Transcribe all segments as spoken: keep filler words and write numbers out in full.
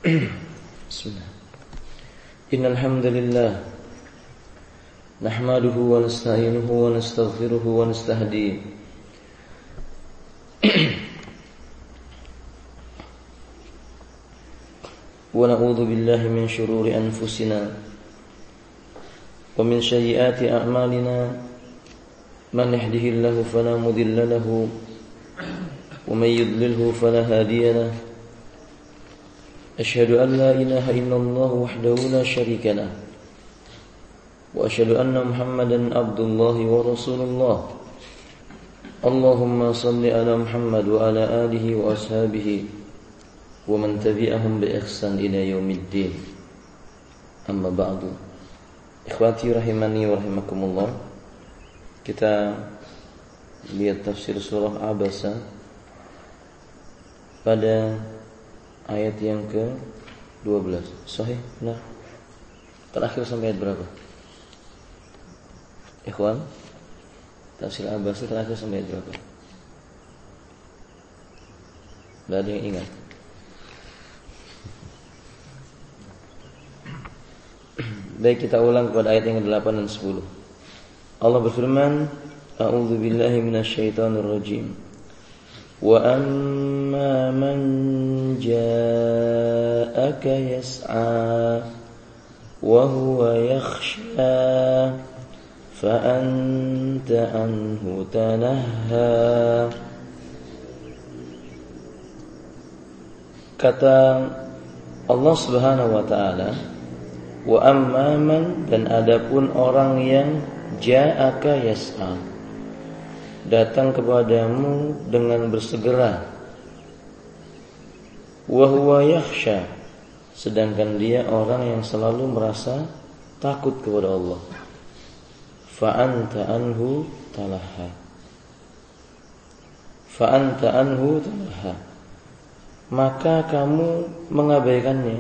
Bismillah. Innal hamdalillah nahmaduhu wa nasta'inuhu wa nastaghfiruhu wa nastahdihi wa na'udzu billahi min shururi anfusina wa min sayyiati a'malina man yahdihillahu fala mudilla lahu wa man yudlilhu fala hadiya lahu. أشهد أن لا إله إلا الله وحده لا شريك له وأشهد أن محمدا عبد الله ورسول الله اللهم صل على محمد وعلى آله وأصحابه ومن تبعهم بإحسان إلى يوم الدين أما بعد إخواتي rahimani wa rahimakumullah. Kita lihat tafsir surah Abasa pada ayat yang ke dua belas. Sahih? Nah, terakhir sampai ayat berapa? Ikhwan, tafsir Abasa terakhir sampai ayat berapa? Tidak ada yang ingat. Baik, kita ulang kepada ayat yang ke delapan dan sepuluh. Allah berfirman, A'udzu billahi minasyaitonir rajim. Wa amma man ja'aka yas'a wa huwa yakhsha fa anta anhu tanahha. Kata Allah Subhanahu wa taala, wa amma man, dan adapun orang yang ja'aka yas'a, datang kepadamu dengan bersegera, wa huwa yakhsha, sedangkan dia orang yang selalu merasa takut kepada Allah, fa anta anhu talaha, fa anta anhu talaha, maka kamu mengabaikannya.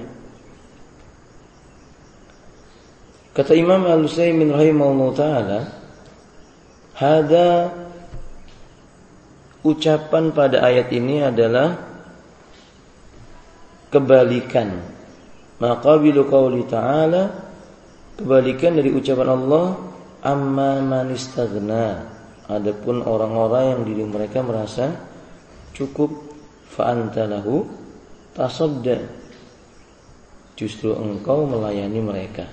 Kata Imam Al-Utsaimin rahimahullah taala, hada, ucapan pada ayat ini adalah kebalikan, maqabilu qauli ta'ala, kebalikan dari ucapan Allah, amma man istaghna, adapun orang-orang yang diri mereka merasa cukup, fa anta lahu tasadda, justru engkau melayani mereka.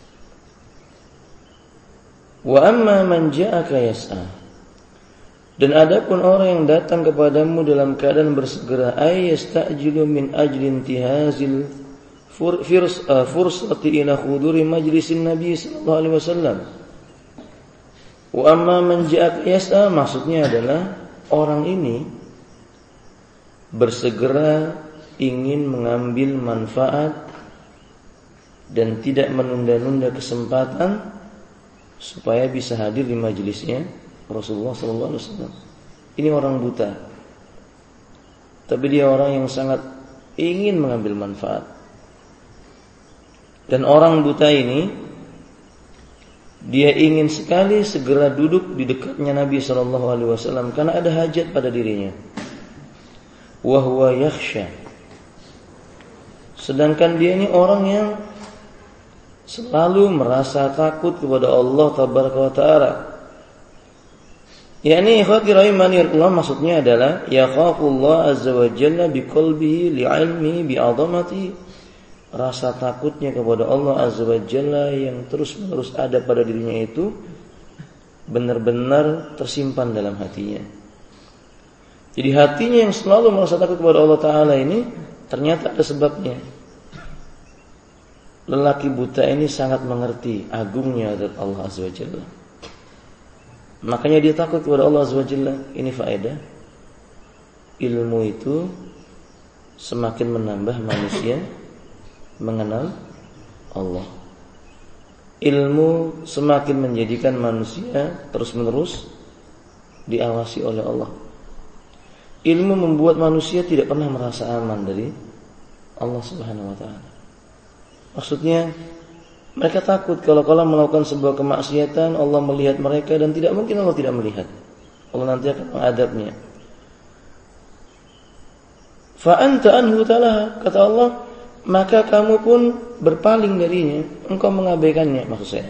Wa amma man ja'aka yas'a, dan adapun orang yang datang kepadamu dalam keadaan bersegera, ay yastajilu min ajli intihazil fursati ila huduri majlisin Nabi sallallahu alaihi wasallam. Wa amma man ja'aka yas'a, maksudnya adalah orang ini bersegera ingin mengambil manfaat dan tidak menunda-nunda kesempatan supaya bisa hadir di majelisnya Rasulullah sallallahu alaihi wasallam. Ini orang buta, tapi dia orang yang sangat ingin mengambil manfaat. Dan orang buta ini, dia ingin sekali segera duduk di dekatnya Nabi sallallahu alaihi wasallam karena ada hajat pada dirinya. Wa huwa yakhsha, sedangkan dia ini orang yang selalu merasa takut kepada Allah tabaraka wa taala. Yani ikhwati rahimani Allah, maksudnya adalah yakhafullah azza wa jalla biqalbihi li'ilmi bi'azamati, rasa takutnya kepada Allah azza wa jalla yang terus-menerus ada pada dirinya itu benar-benar tersimpan dalam hatinya. Jadi hatinya yang selalu merasa takut kepada Allah taala ini ternyata ada sebabnya. Lelaki buta ini sangat mengerti agungnya Allah azza wa jalla, makanya dia takut kepada Allah azza wa jalla. Ini faedah ilmu itu semakin menambah manusia mengenal Allah. Ilmu semakin menjadikan manusia terus-menerus diawasi oleh Allah. Ilmu membuat manusia tidak pernah merasa aman dari Allah Subhanahu wa taala. Maksudnya mereka takut kalau-kalau melakukan sebuah kemaksiatan, Allah melihat mereka, dan tidak mungkin Allah tidak melihat. Allah nanti akan mengadabnya. Fa anta anhu talaha, kata Allah, maka kamu pun berpaling darinya, engkau mengabaikannya, maksud saya.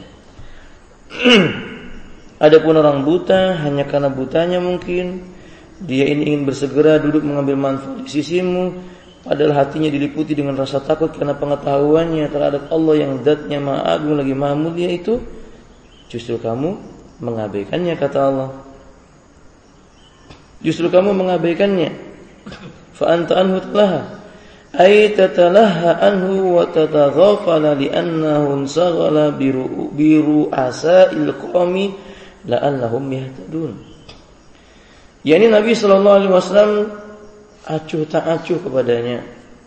Adapun orang buta, hanya karena butanya mungkin dia ini ingin bersegera duduk mengambil manfaat di sisimu, padahal hatinya diliputi dengan rasa takut karena pengetahuannya terhadap Allah yang zatnya maha agung lagi maha mulia itu, justru kamu mengabaikannya, kata Allah. Justru kamu mengabaikannya. Fa anta anhu talaha ay tatalaha anhu wa tataghafala li'annahu saghala biru biru asa'il qawmi la'allahum yahtadun. Yani Nabi sallallahu alaihi wasallam acuh tak acuh kepadanya.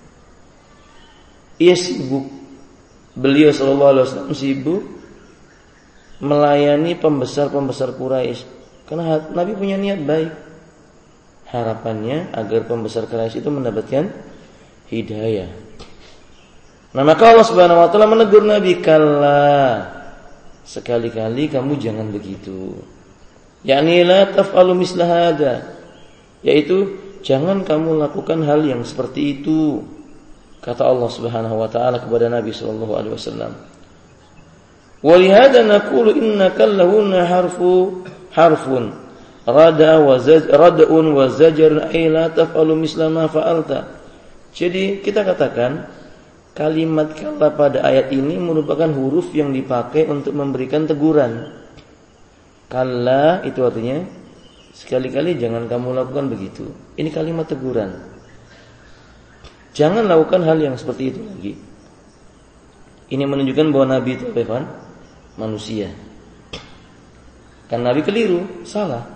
Ia sibuk. Beliau sallallahu alaihi wasallam sibuk melayani pembesar-pembesar Quraisy. Karena Nabi punya niat baik. Harapannya agar pembesar Quraisy itu mendapatkan hidayah. Nah, maka Allah Subhanahu wa taala menegur Nabi, "Kalla, sekali-kali kamu jangan begitu." Yani la taf'alu misla hada. Yaitu jangan kamu lakukan hal yang seperti itu, kata Allah Subhanahu wa taala kepada Nabi sallallahu alaihi wasallam. Wa lihada naqulu innaka lahunna harfu harfun rada wa zaj rad'un wa zajrun ay la taf'alu misla ma fa'alta. Jadi kita katakan kalimat kala pada ayat ini merupakan huruf yang dipakai untuk memberikan teguran. Kalla itu artinya sekali-kali jangan kamu lakukan begitu. Ini kalimat teguran. Jangan lakukan hal yang seperti itu lagi. Ini menunjukkan bahwa Nabi itu apa? Manusia. Kan Nabi keliru, salah.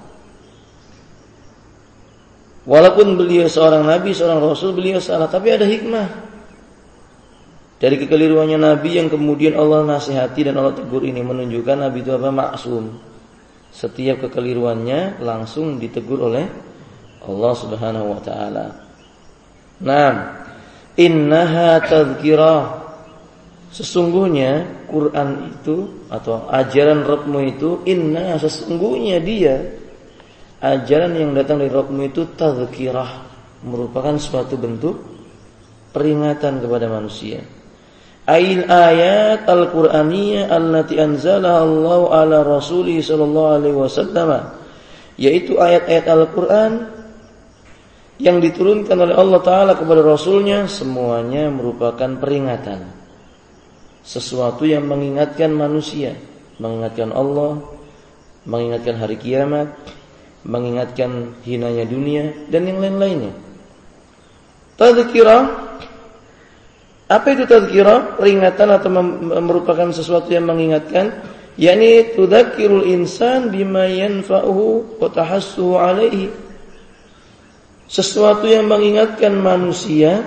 Walaupun beliau seorang Nabi, seorang Rasul, beliau salah, tapi ada hikmah dari kekeliruannya Nabi yang kemudian Allah nasihati dan Allah tegur. Ini menunjukkan Nabi itu apa? Maksum. Setiap kekeliruannya langsung ditegur oleh Allah Subhanahu wa taala. Naam, innaha tadhkirah. Sesungguhnya Quran itu atau ajaran Rabbmu itu, inna sesungguhnya dia ajaran yang datang dari Rabbmu itu tadhkirah, merupakan suatu bentuk peringatan kepada manusia. Ail ayat al-Qur'aniyah allati anzalaha Allah ala Rasulih sallallahu alaihi wasallam, yaitu ayat-ayat Al-Qur'an yang diturunkan oleh Allah taala kepada Rasulnya, semuanya merupakan peringatan. Sesuatu yang mengingatkan manusia, mengingatkan Allah, mengingatkan hari kiamat, mengingatkan hinanya dunia dan yang lain-lainnya. Tadhkirah, apa itu tadhkirah? Peringatan atau merupakan sesuatu yang mengingatkan, yakni tudzakirul insan bima yanfa'uhu wa tahassuhu alaihi. Sesuatu yang mengingatkan manusia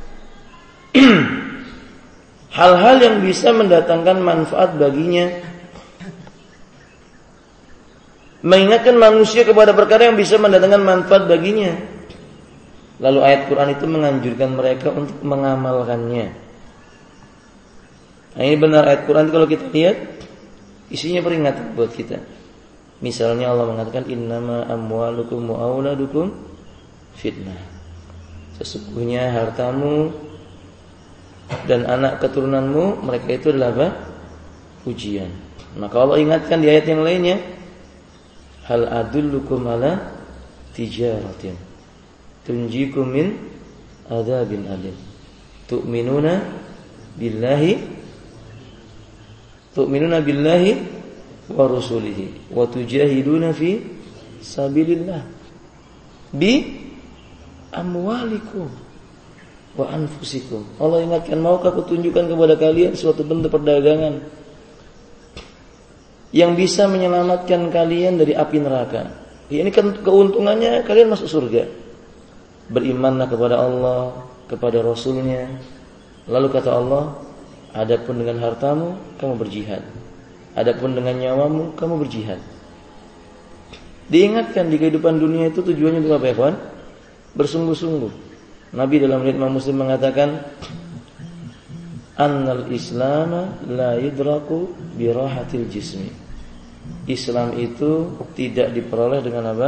hal-hal yang bisa mendatangkan manfaat baginya. Mengingatkan manusia kepada perkara yang bisa mendatangkan manfaat baginya. Lalu ayat Quran itu menganjurkan mereka untuk mengamalkannya. Nah, ini benar ayat Quran kalau kita lihat isinya peringatan buat kita. Misalnya Allah mengatakan innama amwalukum wa auladukum fitnah. Sesungguhnya hartamu dan anak keturunanmu mereka itu adalah apa? Ujian. Maka Allah ingatkan di ayat yang lainnya, hal adullukum ala tijaratin tunjikum min adzabin alim tu'minuna billahi tu'minuna billahi wa rasulihi wa tujahiduna fi sabilillah bi amwalikum wa anfusikum. Allah ingatkan, maukah aku tunjukkan kepada kalian suatu bentuk perdagangan yang bisa menyelamatkan kalian dari api neraka. Ini kan keuntungannya kalian masuk surga. Berimanlah kepada Allah, kepada Rasulnya. Lalu kata Allah, adapun dengan hartamu kamu berjihad, adapun dengan nyawamu kamu berjihad. Diingatkan di kehidupan dunia itu tujuannya untuk apa ya kawan? Bersungguh-sungguh. Nabi dalam riwayat Imam Muslim mengatakan, annal islama la yudraku bi rahatil jismi. Islam itu tidak diperoleh dengan apa?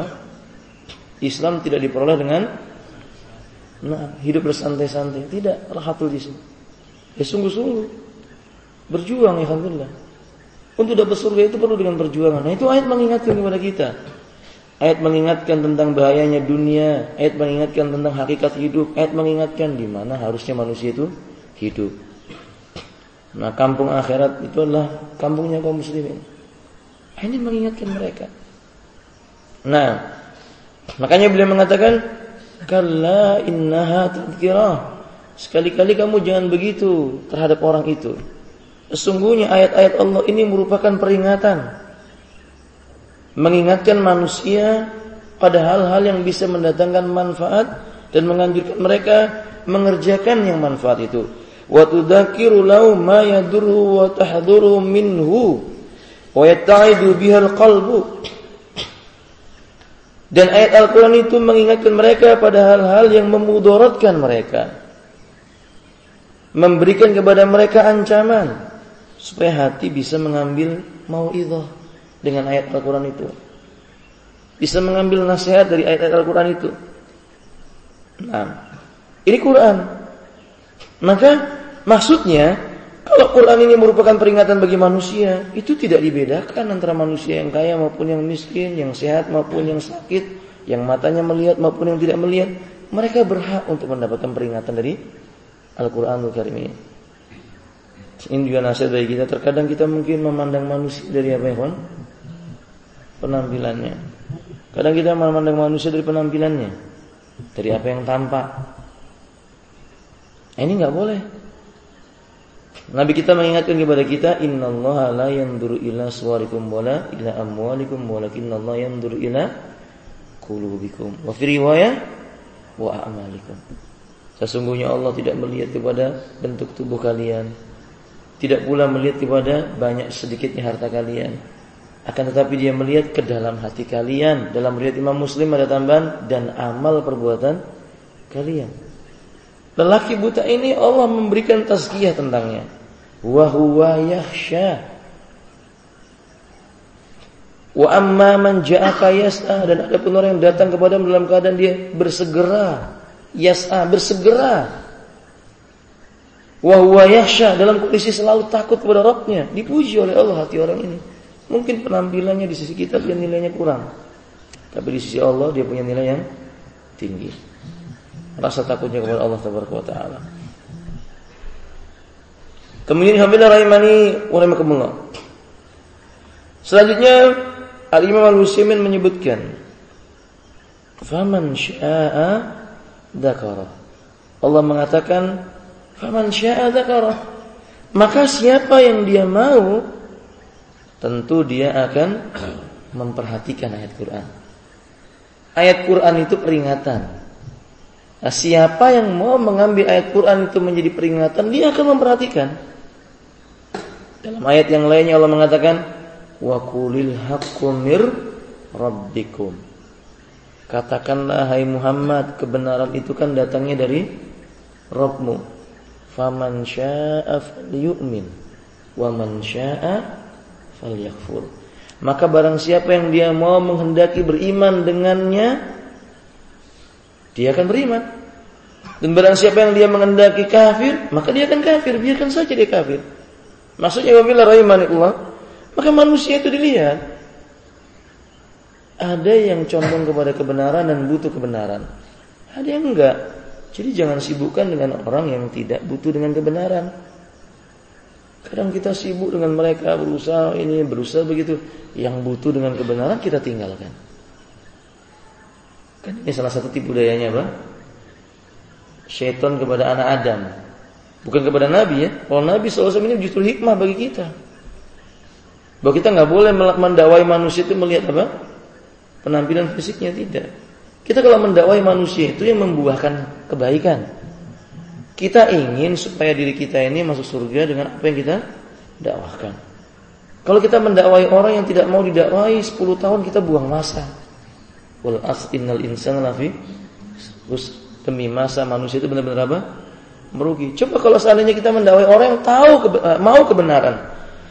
Islam tidak diperoleh dengan nah, hidup bersantai-santai, tidak, rahatul jism. Ya sungguh-sungguh berjuang, ya alhamdulillah. Untuk dapat surga itu perlu dengan perjuangan. Nah, itu ayat mengingatkan kepada kita. Ayat mengingatkan tentang bahayanya dunia, ayat mengingatkan tentang hakikat hidup, ayat mengingatkan di mana harusnya manusia itu hidup. Nah, kampung akhirat itu adalah kampungnya kaum muslimin. Ini mengingatkan mereka. Nah, makanya beliau mengatakan, kalla innaha tadhkirah. Sekali-kali kamu jangan begitu terhadap orang itu. Sesungguhnya ayat-ayat Allah ini merupakan peringatan, mengingatkan manusia pada hal-hal yang bisa mendatangkan manfaat dan menganjurkan mereka mengerjakan yang manfaat itu. Wa tudzakiru lahum ma yadurru wa tahdhuru minhu wa yatta'idu bihal qalbu. Dan ayat Al-Quran itu mengingatkan mereka pada hal-hal yang memudaratkan mereka, memberikan kepada mereka ancaman supaya hati bisa mengambil mau'izah dengan ayat Al-Quran itu, bisa mengambil nasihat dari ayat-ayat Al-Quran itu. Nah, ini Quran. Maka maksudnya, kalau Quran ini merupakan peringatan bagi manusia, itu tidak dibedakan antara manusia yang kaya maupun yang miskin, yang sehat maupun yang sakit, yang matanya melihat maupun yang tidak melihat. Mereka berhak untuk mendapatkan peringatan dari Al-Quranul Karim ini. Ini juga nasihat bagi kita. Terkadang kita mungkin memandang manusia dari apa ya, kawan? Penampilannya. Kadang kita memandang manusia dari penampilannya, dari apa yang tampak. Ini enggak boleh. Nabi kita mengingatkan kepada kita, innallaha la yanzuru ila suwarikum wala ila amwalikum walakinnallaha yanzuru ila qulubikum wa fi riwayah wa a'malikum. Sesungguhnya Allah tidak melihat kepada bentuk tubuh kalian, tidak pula melihat kepada banyak sedikitnya harta kalian, akan tetapi Dia melihat ke dalam hati kalian. Dalam riwayat Imam Muslim ada tambahan, dan amal perbuatan kalian. Lelaki buta ini Allah memberikan tazkiyah tentangnya. Wa huwa yakhsha. Wa amma man ja'aka yas'a, dan ada pun orang yang datang kepada dalam keadaan dia bersegera. Yas'a, bersegera. Wa huwa yakhsha, dalam kondisi selalu takut kepada Rabb-Nya. Dipuji oleh Allah hati orang ini. Mungkin penampilannya di sisi kita dia nilainya kurang, tapi di sisi Allah dia punya nilai yang tinggi. Rasa takutnya kepada Allah Tabaraka wa Ta'ala. Kemudian alhamdulillah rahimani wa rahimakumullah. Selanjutnya Al-Imam Al-Utsaimin menyebutkan, faman syaa'a dzakara. Allah mengatakan, faman syaa'a dzakara. Maka siapa yang dia mau, tentu dia akan memperhatikan ayat Quran. Ayat Quran itu peringatan. Nah, siapa yang mau mengambil ayat Quran itu menjadi peringatan, dia akan memperhatikan. Dalam ayat yang lainnya Allah mengatakan, wa qulil haqqu mir rabbikum. Katakanlah hai Muhammad, kebenaran itu kan datangnya dari Rabbmu. Faman syaa'a falyu'min wa man syaa'a falyakfur. Maka barang siapa yang dia mau menghendaki beriman dengannya, dia akan beriman. Dan barang siapa yang dia menghendaki kafir, maka dia akan kafir. Biarkan saja dia kafir. Maksudnya wabillah rahimanillah, maka manusia itu dilihat, ada yang condong kepada kebenaran dan butuh kebenaran, ada yang enggak. Jadi jangan sibukkan dengan orang yang tidak butuh dengan kebenaran. Kadang kita sibuk dengan mereka, berusaha ini, berusaha begitu. Yang butuh dengan kebenaran kita tinggalkan. Kan ini salah satu tipu dayanya apa? Syaitan kepada anak Adam, bukan kepada Nabi ya. Kalau Nabi shallallahu alaihi wasallam ini justru hikmah bagi kita, bahwa kita nggak boleh mendakwai manusia itu melihat apa? Penampilan fisiknya, tidak. Kita kalau mendakwai manusia itu yang membuahkan kebaikan. Kita ingin supaya diri kita ini masuk surga dengan apa yang kita dakwahkan. Kalau kita mendakwai orang yang tidak mau didakwai, sepuluh tahun kita buang masa. Wal as'innal insana lafi demi masa manusia itu benar-benar apa? Merugi. Coba kalau seandainya kita mendakwai orang yang tahu mau kebenaran.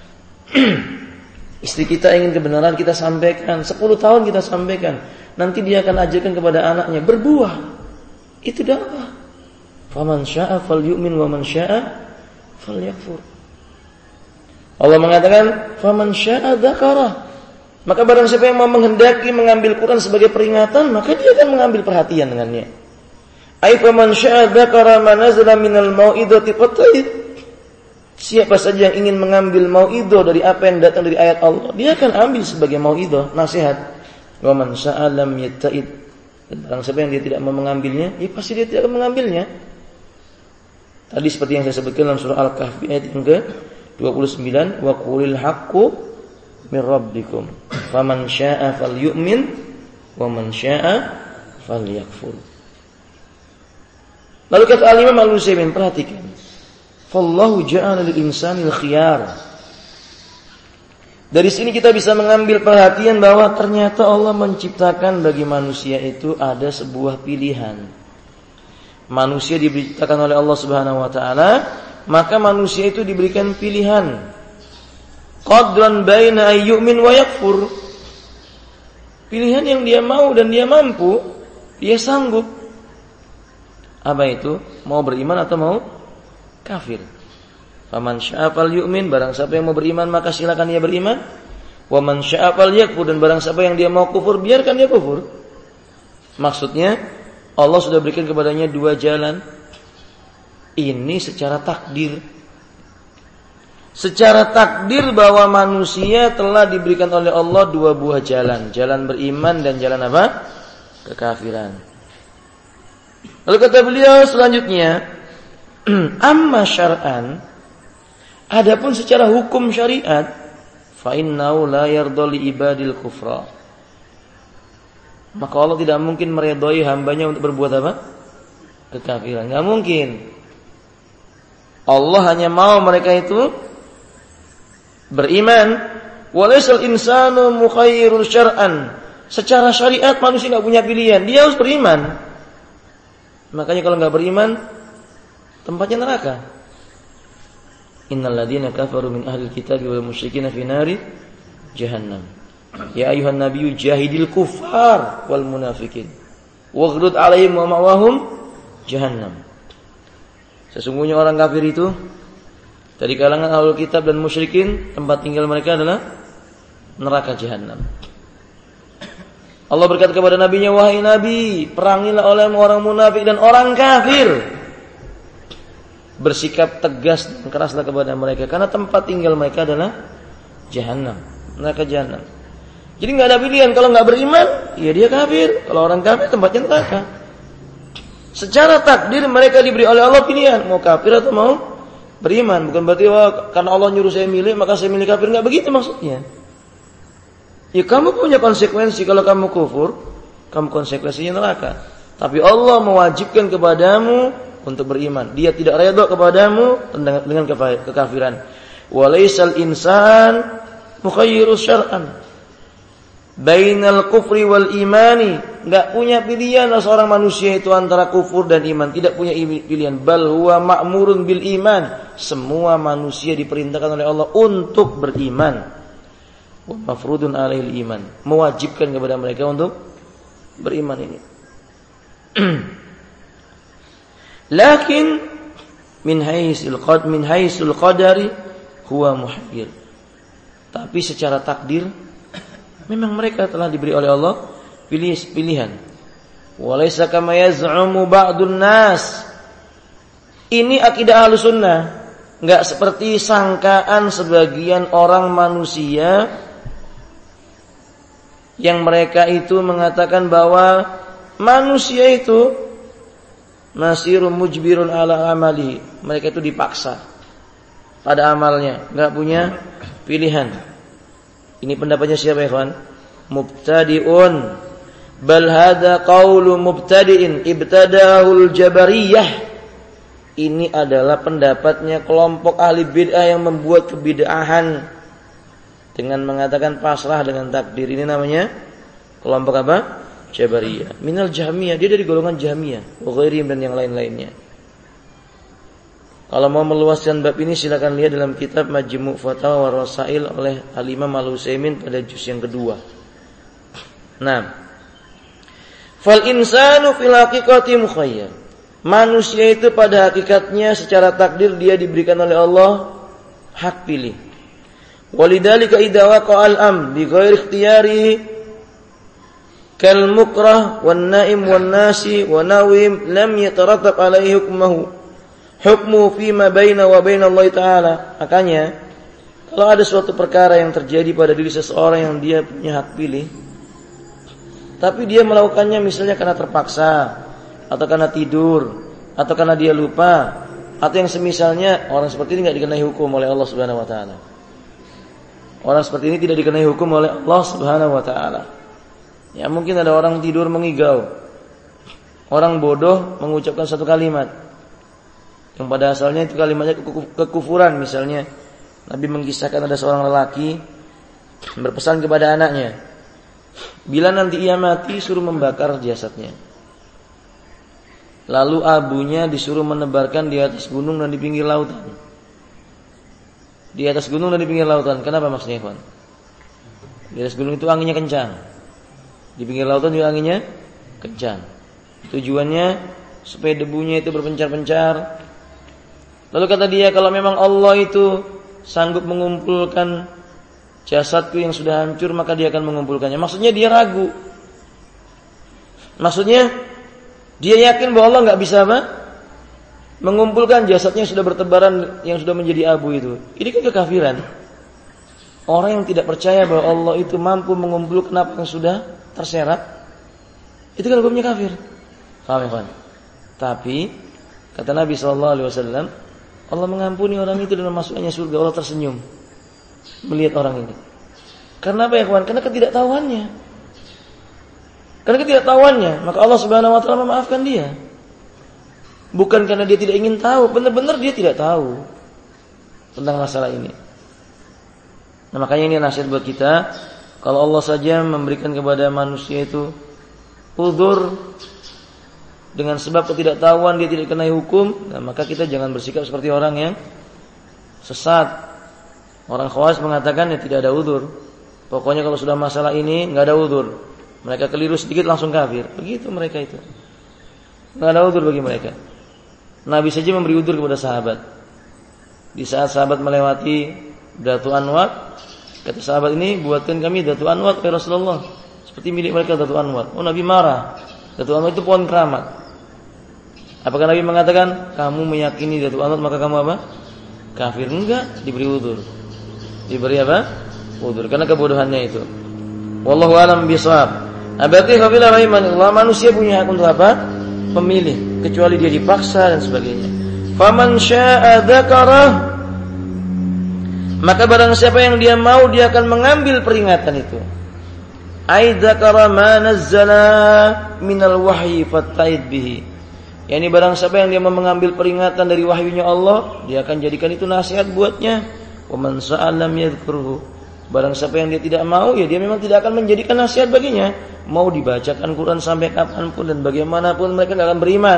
Istri kita ingin kebenaran, kita sampaikan, sepuluh tahun kita sampaikan. Nanti dia akan ajarkan kepada anaknya, berbuah. Itu dakwah. Faman syaa'a falyu'min wa man syaa'a falyakfur. Allah mengatakan, faman syaa'a dzakarah. Maka barang siapa yang mau menghendaki mengambil Quran sebagai peringatan, maka dia akan mengambil perhatian dengannya. Ai faman syaa'a dzakara ma nazala minal mau'izati fattaid. Siapa saja yang ingin mengambil mau'izah dari apa yang datang dari ayat Allah, dia akan ambil sebagai mau'izah, nasihat. Wa man syaa'a lam yatta'id. Dan barang siapa yang dia tidak mau mengambilnya, ya pasti dia tidak akan mengambilnya. Tadi seperti yang saya sebutkan dalam surah Al-Kahfi ayat yang ke dua puluh sembilan, wa qulil haqqu min rabbikum faman syaa'a falyu'min wa man syaa'a falyakfur. Lalu kata Al-Imam Al-Utsaimin, perhatikan, fallahu ja'ala lil insanil khiyar. Dari sini kita bisa mengambil perhatian bahwa ternyata Allah menciptakan bagi manusia itu ada sebuah pilihan. Manusia diciptakan oleh Allah Subhanahu wa taala, maka manusia itu diberikan pilihan. Qadran baina ayyumin wa yakfur. Pilihan yang dia mau dan dia mampu, dia sanggup. Apa itu? Mau beriman atau mau kafir. Faman syaa'a falyu'min, barang siapa yang mau beriman maka silakan dia beriman. Wa man syaa'a falyakfur, dan barang siapa yang dia mau kufur, biarkan dia kufur. Maksudnya Allah sudah berikan kepadanya dua jalan. Ini secara takdir. Secara takdir bahwa manusia telah diberikan oleh Allah dua buah jalan. Jalan beriman dan jalan apa? Kekafiran. Lalu kata beliau selanjutnya, amma syar'an, adapun secara hukum syariat, fa innahu la yarda li ibadil kufra. Maka Allah tidak mungkin meridhai hambanya untuk berbuat apa? Kekafiran. Enggak mungkin. Allah hanya mau mereka itu beriman. Walaysal insanu mukhayyirun syar'an. Secara syariat manusia enggak punya pilihan, dia harus beriman. Makanya kalau enggak beriman, tempatnya neraka. Innal ladzina kafaru min ahlil kitabi wal musyrikin fi nari jahannam. Ya ayuhan nabiyyu jahidil kuffar wal munafikin waghlud 'alaihim wa ma'wahum jahannam. Sesungguhnya orang kafir itu dari kalangan ahlul kitab dan musyrikin, tempat tinggal mereka adalah neraka jahannam. Allah berkata kepada nabinya, wahai nabi, perangilah oleh orang munafik dan orang kafir. Bersikap tegas dan keraslah kepada mereka, karena tempat tinggal mereka adalah jahannam, neraka jahannam. Jadi nggak ada pilihan, kalau nggak beriman, ya dia kafir. Kalau orang kafir tempatnya neraka. Secara takdir mereka diberi oleh Allah pilihan, mau kafir atau mau beriman. Bukan berarti wah, karena Allah nyuruh saya milih maka saya milih kafir, nggak begitu maksudnya. Ya kamu punya konsekuensi kalau kamu kufur, kamu konsekuensinya neraka. Tapi Allah mewajibkan kepadamu untuk beriman. Dia tidak redha kepadamu dengan kekafiran. Walaysal insan mukhayyirus syar'an. Bainal kufri wal imani, enggak punya pilihan seorang manusia itu antara kufur dan iman, tidak punya pilihan. Bal huwa ma'murun bil iman, semua manusia diperintahkan oleh Allah untuk beriman. Wa mafrudun alaihil iman, mewajibkan kepada mereka untuk beriman ini. Lakin min haisul qad min haisul qadari huwa muhayyir. Tapi secara takdir memang mereka telah diberi oleh Allah pilih pilihan. Walaysa kama yaz'umu ba'dun nas. Ini akidah Ahlussunnah, enggak seperti sangkaan sebagian orang manusia yang mereka itu mengatakan bahwa manusia itu masirun mujbirun ala amali. Mereka itu dipaksa pada amalnya, enggak punya pilihan. Ini pendapatnya siapa ya kawan? Mubtadi'un. Bal hadza qaulu mubtadi'in ibtada'ul jabariyah. Ini adalah pendapatnya kelompok ahli bid'ah yang membuat kebid'ahan dengan mengatakan pasrah dengan takdir. Ini namanya kelompok apa? Jabariyah. Minal Jahmiyah, dia dari golongan Jahmiyah, wa ghairihim dan yang lain-lainnya. Kalau mau meluaskan bab ini silakan lihat dalam kitab Majmu' Fatawa wa Rasail oleh Al-Imam Al-Utsaimin pada juz yang kedua. Nah, fal insanu fil haqiqati mukhayyar. manusia itu pada hakikatnya secara takdir dia diberikan oleh Allah hak pilih. Walidzalika idza waqa'al am bi ghairi ikhtiyarihi kal mukrah wan naim wan nasi wa nawim lam yatarattab alaihi hukmuhu hukmu fima baina wa baina Allah taala. Makanya kalau ada suatu perkara yang terjadi pada diri seseorang yang dia punya hak pilih, tapi dia melakukannya misalnya karena terpaksa, atau karena tidur, atau karena dia lupa, atau yang semisalnya, orang seperti ini tidak dikenai hukum oleh Allah Subhanahu Wa Taala. Orang seperti ini tidak dikenai hukum oleh Allah Subhanahu Wa Taala. Ya mungkin ada orang tidur mengigau, orang bodoh mengucapkan satu kalimat yang pada asalnya itu kalimatnya kekufuran. Misalnya Nabi mengisahkan ada seorang lelaki berpesan kepada anaknya, bila nanti ia mati suruh membakar jasadnya. Lalu abunya disuruh menebarkan di atas gunung dan di pinggir lautan. Di atas gunung dan di pinggir lautan. Kenapa maksudnya, kawan? Di atas gunung itu anginnya kencang, di pinggir lautan juga anginnya kencang. Tujuannya supaya debunya itu berpencar-pencar. Lalu kata dia, kalau memang Allah itu sanggup mengumpulkan jasadku yang sudah hancur, maka dia akan mengumpulkannya. Maksudnya dia ragu. Maksudnya dia yakin bahwa Allah nggak bisa apa? Mengumpulkan jasadnya yang sudah bertebaran, yang sudah menjadi abu itu. Ini kan kekafiran. Orang yang tidak percaya bahwa Allah itu mampu mengumpulkan apa yang sudah terserat, itu kan hukumnya kafir. Paham ya, kawan? Tapi kata Nabi shallallahu alaihi wasallam, Allah mengampuni orang itu dan memasukkannya surga. Allah tersenyum melihat orang ini. Karena apa ya, kawan? Karena ketidaktahuannya. Karena ketidaktahuannya, maka Allah Subhanahu wa taala memaafkan dia. Bukan karena dia tidak ingin tahu, benar-benar dia tidak tahu tentang masalah ini. Nah, makanya ini nasihat buat kita, kalau Allah saja memberikan kepada manusia itu udzur dengan sebab ketidaktahuan dia tidak kenai hukum, nah, maka kita jangan bersikap seperti orang yang sesat. Orang Khawarij mengatakan ya tidak ada udzur. Pokoknya kalau sudah masalah ini enggak ada udzur. Mereka keliru sedikit langsung kafir. Begitu mereka itu. Enggak ada udzur bagi mereka. Nabi saja memberi udzur kepada sahabat. Di saat sahabat melewati Datu Anwar, kata sahabat ini, buatkan kami Datu Anwar ya Rasulullah, seperti milik mereka Datu Anwar. Oh, Nabi marah. Datu Anwar itu pohon keramat. Apakah Nabi mengatakan kamu meyakini Datu Anwar maka kamu apa? Kafir? Enggak, diberi udzur. Diberi apa? Udzur karena kebodohannya itu. Wallahu a'lam bishawab. Abati qabila rahimanillah, manusia punya hak untuk apa? Memilih, kecuali dia dipaksa dan sebagainya. Faman syaa'a dzakarah, maka barang siapa yang dia mau dia akan mengambil peringatan itu. Ai dzakara ma nazzala minal wahyi fattaid bihi. Yani barang siapa yang dia mau mengambil peringatan dari wahyunya Allah, dia akan jadikan itu nasihat buatnya. Wa man sa'alam yadhkuruhu. Barang siapa yang dia tidak mau, ya dia memang tidak akan menjadikan nasihat baginya. Mau dibacakan Quran sampai kapanpun dan bagaimanapun mereka tidak akan beriman.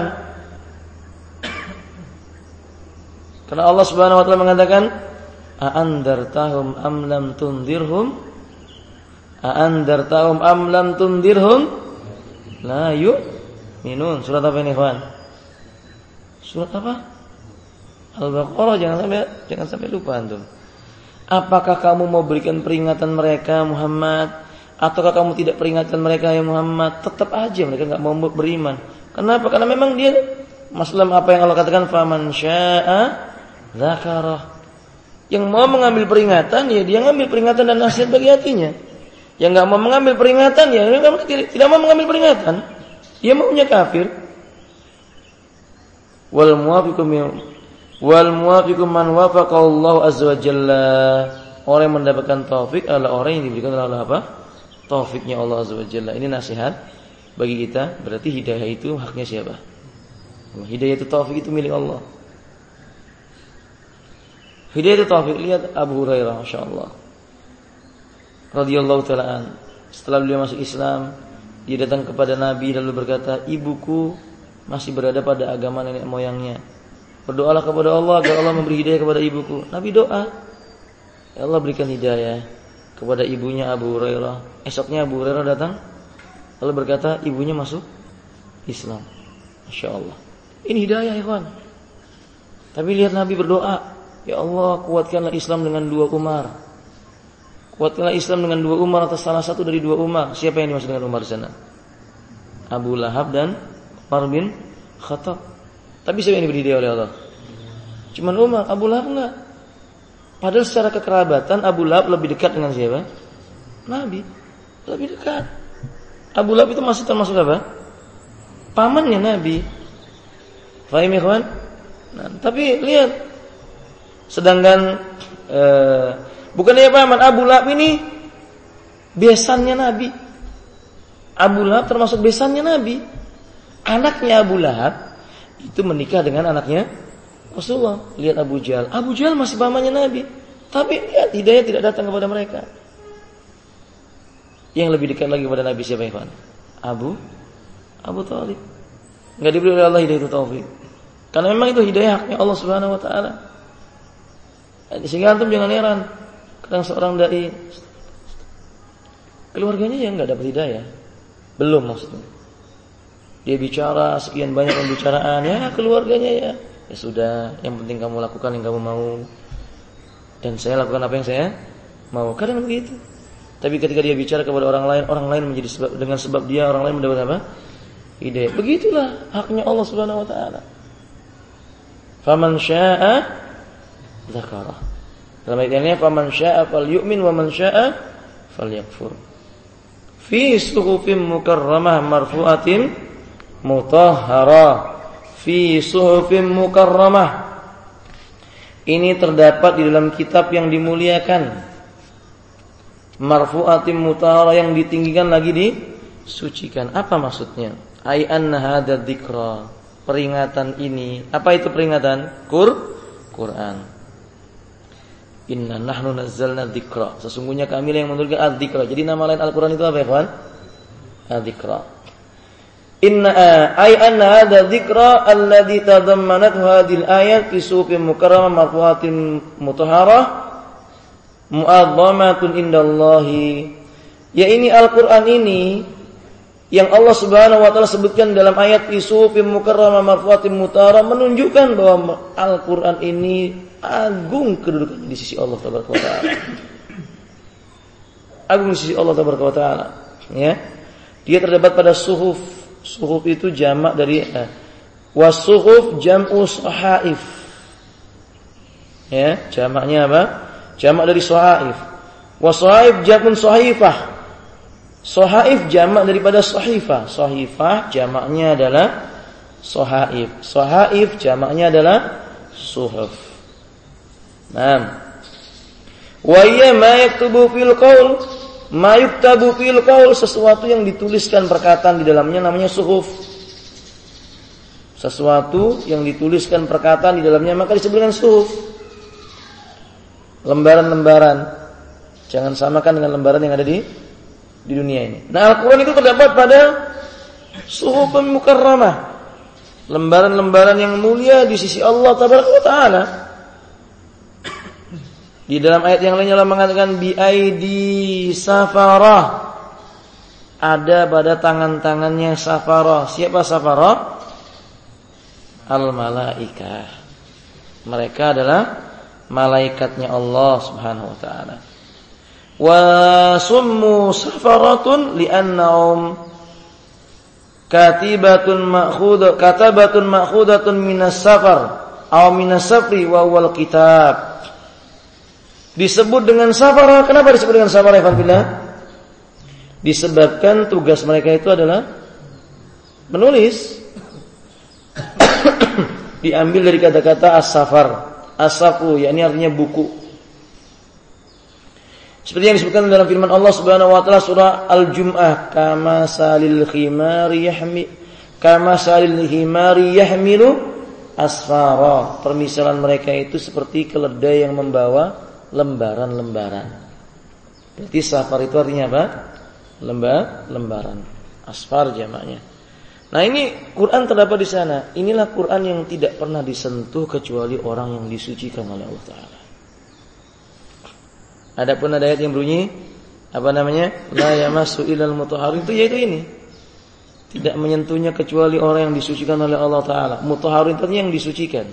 Karena Allah Subhanahu wa taala mengatakan, "A'andartahum am lam tundirhum? A'andartahum am lam tundirhum? La yu'minun." Surat apa ini, kawan? Surat apa? Al-Baqarah, jangan sampai jangan sampai lupa antum. Apakah kamu mau berikan peringatan mereka Muhammad, ataukah kamu tidak peringatkan mereka ya Muhammad? Tetap aja mereka enggak mau beriman. Kenapa? Karena memang dia masalah apa yang Allah katakan, faman syaa'a dzakarah. Yang mau mengambil peringatan ya dia ngambil peringatan dan nasihat bagi hatinya. Yang enggak mau mengambil peringatan ya memang tidak, tidak mau mengambil peringatan. Dia maunya kafir. Wal muwafiqum Wal muwafiqu man wafaqa Allah azza wa jalla. Orang yang mendapatkan taufik adalah orang yang diberikan oleh Allah apa? Taufiknya Allah azza wa jalla. Ini nasihat bagi kita. Berarti hidayah itu haknya siapa? Hidayah itu taufik itu milik Allah. Hidayah itu taufik. Lihat Abu Hurairah, masyaallah, radhiyallahu taala an. Setelah beliau masuk Islam, dia datang kepada Nabi lalu berkata, "Ibuku masih berada pada agama nenek moyangnya. Berdoalah kepada Allah agar Allah memberi hidayah kepada ibuku." Nabi doa, ya Allah berikan hidayah kepada ibunya Abu Hurairah. Esoknya Abu Hurairah datang lalu berkata, ibunya masuk Islam. Masya Allah. Ini hidayah, ikhwan. Tapi lihat Nabi berdoa, ya Allah, kuatkanlah Islam dengan dua Umar. Kuatkanlah Islam dengan dua Umar atas salah satu dari dua Umar. Siapa yang dimaksud dengan Umar di sana? Abu Lahab dan Umar bin Khattab. Tapi siapa yang diberi hidayah oleh Allah? Cuman Umar, Abu Lahab enggak. Padahal secara kekerabatan Abu Lahab lebih dekat dengan siapa? Nabi. Lebih dekat. Abu Lahab itu masih termasuk apa? Pamannya Nabi. Fahim ya kawan? Nah, tapi lihat, sedangkan eh, bukannya paman Abu Lahab ini besannya Nabi. Abu Lahab termasuk besannya Nabi. Anaknya Abu Lahab itu menikah dengan anaknya Rasulullah. Lihat Abu Jahal. Abu Jahal masih pamannya Nabi. Tapi lihat, hidayah tidak datang kepada mereka. Yang lebih dekat lagi kepada Nabi siapa ya kawan? Abu Abu Thalib. Enggak diberi oleh Allah hidayah itu taufik. Karena memang itu hidayah haknya Allah Subhanahu wa taala. Sehingga antum jangan heran kadang seorang dai keluarganya yang enggak dapat hidayah. Belum maksudnya. Dia bicara sekian banyak pembicaraan, ya keluarganya ya. Ya sudah, yang penting kamu lakukan yang kamu mau. Dan saya lakukan apa yang saya mau. Kadang begitu. Tapi ketika dia bicara kepada orang lain, orang lain menjadi sebab, dengan sebab dia orang lain mendapat apa? Hidayah. Begitulah haknya Allah Subhanahu wa taala. Faman syaa'a dzakara. Dalam ayat ini faman syaa'a falyu'min wa man syaa'a falyakfur. Fi suhufin mukarramah marfu'atin mutahharah. Fi suhufin mukarramah. Ini terdapat di dalam kitab yang dimuliakan. Marfu'atin mutahharah, yang ditinggikan lagi disucikan. Apa maksudnya? Ai anna hadza dzikra. Peringatan ini, apa itu peringatan? Qur Quran. Inna nahnu nazzalna dzikra. Sesungguhnya kami yang menurunkan adzikra. Jadi nama lain Al-Qur'an itu apa ya, kawan? Adzikra. Inna ay anna hadza dzikra alladzi tadammanathu hadhil ayat fi suhufin mukarramah marfu'atin mutahharah mu'azzamatun indallahi. Ya, ini Al-Qur'an ini yang Allah Subhanahu wa taala sebutkan dalam ayat isufim mukarramah marfu'atin mutahharah, menunjukkan bahwa Al-Qur'an ini agung kedudukannya di sisi Allah Tabaraka wa taala. Agung di sisi Allah Tabaraka wa taala, ya. Dia terdapat pada suhuf. Suhuf itu jamak dari eh, wasuhuf jam'u sahaif. Ya, jamaknya apa? Jamak dari sahaif. Wasahaif jam'un sahifah. Sahaif jamak daripada sahifah. Sahifah jamaknya adalah sahaif. Sahaif jamaknya adalah suhuf. Naam. Wa ya ma yaktubu fil qaul, ma yuktabu fil qaul, sesuatu yang dituliskan perkataan di dalamnya namanya suhuf. Sesuatu yang dituliskan perkataan di dalamnya maka disebut dengan suhuf. Lembaran-lembaran. Jangan samakan dengan lembaran yang ada di di dunia ini. Nah, Al-Quran itu terdapat pada suhufun mukarramah, lembaran-lembaran yang mulia di sisi Allah Tabaraka wa taala. Di dalam ayat yang lainnya Allah mengatakan bi aidi safarah, ada pada tangan-tangannya safarah. Siapa safarah? Al-malaikah. Mereka adalah malaikatnya Allah Subhanahu wa taala. Wa summu safaratun li'annahum katibatun ma'khud katabatun ma'khudatun minas safar aw minas safri wa wal kitab. Disebut dengan safara. Kenapa disebut dengan safara, ya Fadillah? Disebabkan tugas mereka itu adalah menulis. Diambil dari kata-kata as-safar. As-safu, yakni artinya buku. Seperti yang disebutkan dalam firman Allah Subhanahu wa taala surah Al-Jum'ah, kama salil khimari yahmi kama salil khimari yahmilu asfara. Permisalan mereka itu seperti keledai yang membawa lembaran-lembaran. Berarti safar itu artinya apa? Lembar, lembaran. Asfar jamaknya. Nah, ini Quran terdapat di sana. Inilah Quran yang tidak pernah disentuh kecuali orang yang disucikan oleh Allah Taala. Adapun ada ayat yang berbunyi apa namanya? La yamassu ilal mutahharin, itu yaitu ini. tidak menyentuhnya kecuali orang yang disucikan oleh Allah Ta'ala. Mutahharun itu yang disucikan.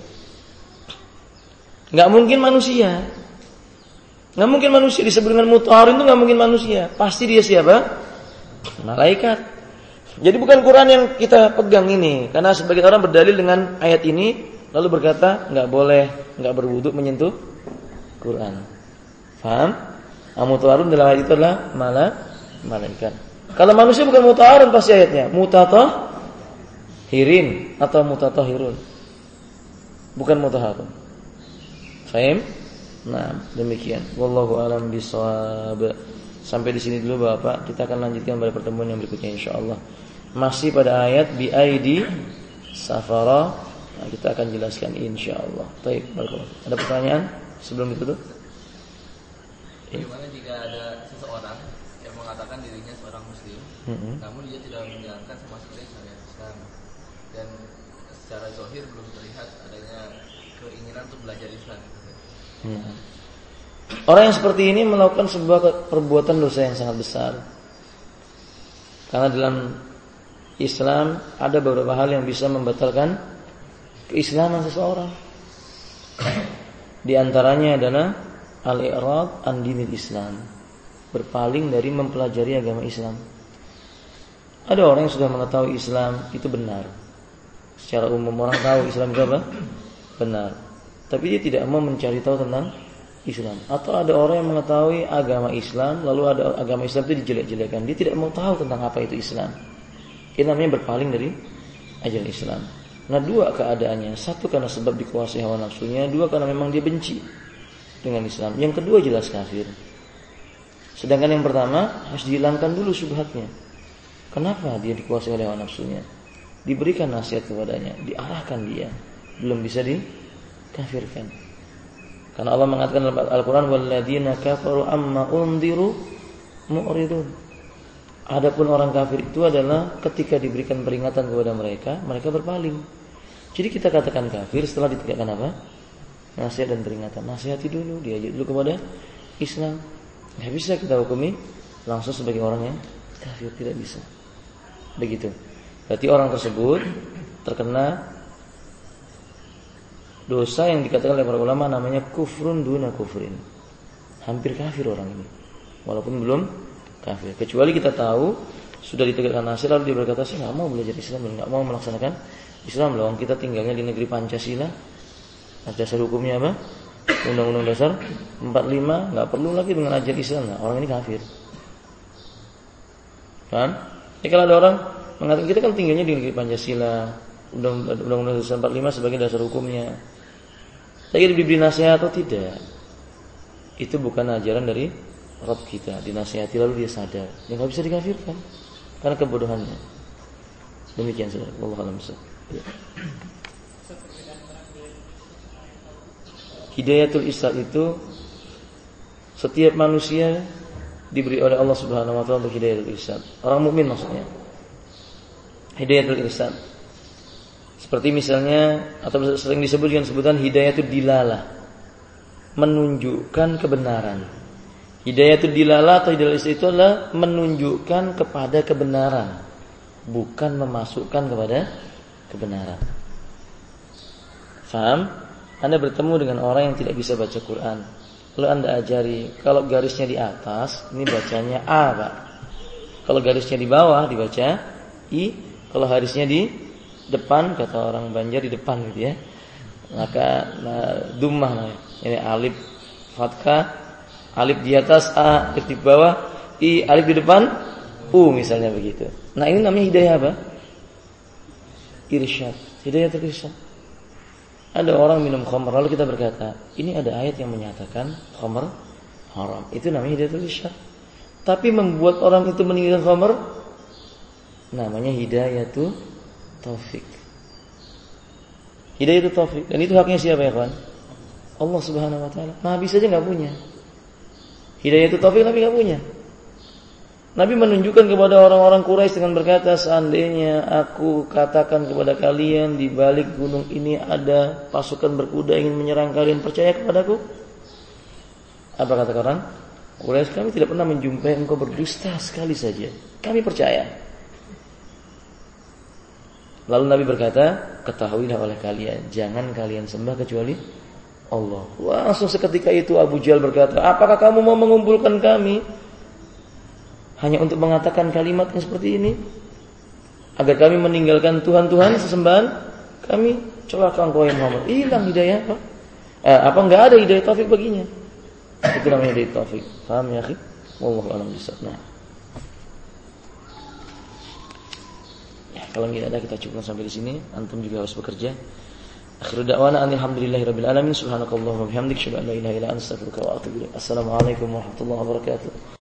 Gak mungkin manusia. Gak mungkin manusia disebut dengan mutahharun itu gak mungkin manusia. Pasti dia siapa? Malaikat. Jadi bukan Quran yang kita pegang ini. Karena sebagian orang berdalil dengan ayat ini lalu berkata gak boleh gak berwudu menyentuh Quran. Faham? Mutahharun dalam ayat itu adalah malah malaikat. Kalau manusia bukan mutahharun pasti ayatnya mutatahhirin atau mutatahhirun. Bukan mutahharun. Faham? Nah, demikian. Wallahu a'lam bishawab. Sampai di sini dulu Bapak, kita akan lanjutkan pada pertemuan yang berikutnya insyaallah. Masih pada ayat bi aidi safara. Nah, kita akan jelaskan insyaallah. Baik, barakallahu. Ada pertanyaan sebelum ditutup? Bagaimana jika ada seseorang yang mengatakan dirinya seorang muslim, mm-hmm. namun dia tidak menjalankan sama sekali syariat Islam, dan secara zahir belum terlihat adanya keinginan untuk belajar Islam. Hmm. Orang yang seperti ini melakukan sebuah perbuatan dosa yang sangat besar. Karena dalam Islam ada beberapa hal yang bisa membatalkan keislaman seseorang. Di antaranya adalah al-i'rad an dinil Islam, berpaling dari mempelajari agama Islam. Ada orang yang sudah mengetahui Islam itu benar. Secara umum orang tahu Islam itu apa? Benar. Tapi dia tidak mau mencari tahu tentang Islam. Atau ada orang yang mengetahui agama Islam, lalu ada agama Islam itu dijelek-jelekan. Dia tidak mau tahu tentang apa itu Islam. Ini namanya berpaling dari ajaran Islam. Nah, dua keadaannya. Satu karena sebab dikuasai hawa nafsunya, dua karena memang dia benci dengan Islam. Yang kedua jelas kafir. Sedangkan yang pertama harus dihilangkan dulu syubhatnya. Kenapa dia dikuasai oleh hawa nafsunya? Diberikan nasihat kepadanya, diarahkan dia, belum bisa dikafirkan. Karena Allah mengatakan dalam Al-Quran, walladzina kafaru amma undiru mu'ridun. Adapun orang kafir itu adalah ketika diberikan peringatan kepada mereka, mereka berpaling. Jadi kita katakan kafir setelah ditegakkan apa? Nasihat dan peringatan. Nasihati dulu, diajak dulu kepada Islam. Tidak bisa kita hukumi langsung sebagai orang yang kafir, tidak bisa. Begitu. Berarti orang tersebut terkena dosa yang dikatakan oleh para ulama namanya kufrun duna kufrin. Hampir kafir orang ini, walaupun belum kafir. Kecuali kita tahu sudah ditegakkan nasihat lalu dia berkata saya nggak mau belajar Islam dan nggak mau melaksanakan Islam. Loh, kita tinggalnya di negeri Pancasila. Dasar hukumnya apa? Undang-Undang Dasar empat puluh lima, nggak perlu lagi dengan ajaran Islam. Nah, orang ini kafir. Kan? Ya, kalau ada orang mengatakan kita kan tinggalnya di negeri Pancasila, Undang-Undang Dasar empat puluh lima sebagai dasar hukumnya. Saya diberi nasihat atau tidak? Itu bukan ajaran dari Rabb kita. Dinasihati lalu dia sadar, ya nggak bisa dikafirkan karena kebodohannya. Demikian saudara. Wallahu a'lam bishawab. Hidayatul Irsyad itu setiap manusia diberi oleh Allah Subhanahu wa taala untuk hidayatul irsyad. Orang mukmin maksudnya. Hidayatul irsyad. Seperti misalnya atau sering disebut dengan sebutan hidayatul dilalah. Menunjukkan kebenaran. Hidayatul dilalah atau hidayatul irsyad itu adalah menunjukkan kepada kebenaran, bukan memasukkan kepada kebenaran. Faham? Anda bertemu dengan orang yang tidak bisa baca Quran, lalu Anda ajari, kalau garisnya di atas, ini bacanya A, Pak. Kalau garisnya di bawah dibaca I, kalau garisnya di depan, kata orang Banjar di depan gitu ya. Maka nah, dummah namanya. Ini alif fathah, alif di atas A, alif di bawah I, alif di depan U misalnya begitu. Nah, ini namanya hidayah apa? Irsyad. Hidayah terirsyad. Ada orang minum khamr lalu kita berkata, ini ada ayat yang menyatakan khamr haram. Itu namanya hidayatul irsyad. Tapi membuat orang itu meninggalkan khamr namanya hidayatul taufik. Hidayatul taufik. Dan itu haknya siapa ya kawan? Allah Subhanahu wa taala. Nabi saja enggak punya. Hidayatul taufik Nabi enggak punya. Nabi menunjukkan kepada orang-orang Quraisy dengan berkata, seandainya aku katakan kepada kalian di balik gunung ini ada pasukan berkuda ingin menyerang kalian, percaya kepadaku? Apa kata orang Quraisy? Kami tidak pernah menjumpai engkau berdusta sekali saja. Kami percaya. Lalu Nabi berkata, ketahuilah oleh kalian, jangan kalian sembah kecuali Allah. Langsung seketika itu Abu Jahal berkata, apakah kamu mau mengumpulkan kami hanya untuk mengatakan kalimat yang seperti ini? Agar kami meninggalkan Tuhan-Tuhan sesembahan kami? Celaka engkau ya Muhammad. Hilang hidayah apa? Eh, apa enggak ada hidayah taufik baginya? Itu namanya hidayah taufik. Paham ya, akhi? Wallahu a'lam bishawab. Nah. Ya, kalau tidak ada kita cukupkan sampai di sini. Antum juga harus bekerja. Akhiru da'wana alhamdulillahirabbil alamin. Subhanakallahumma wa bihamdika asyhadu an la ilaha illa anta astaghfiruka wa atubu ilaik. Assalamualaikum warahmatullahi wabarakatuh.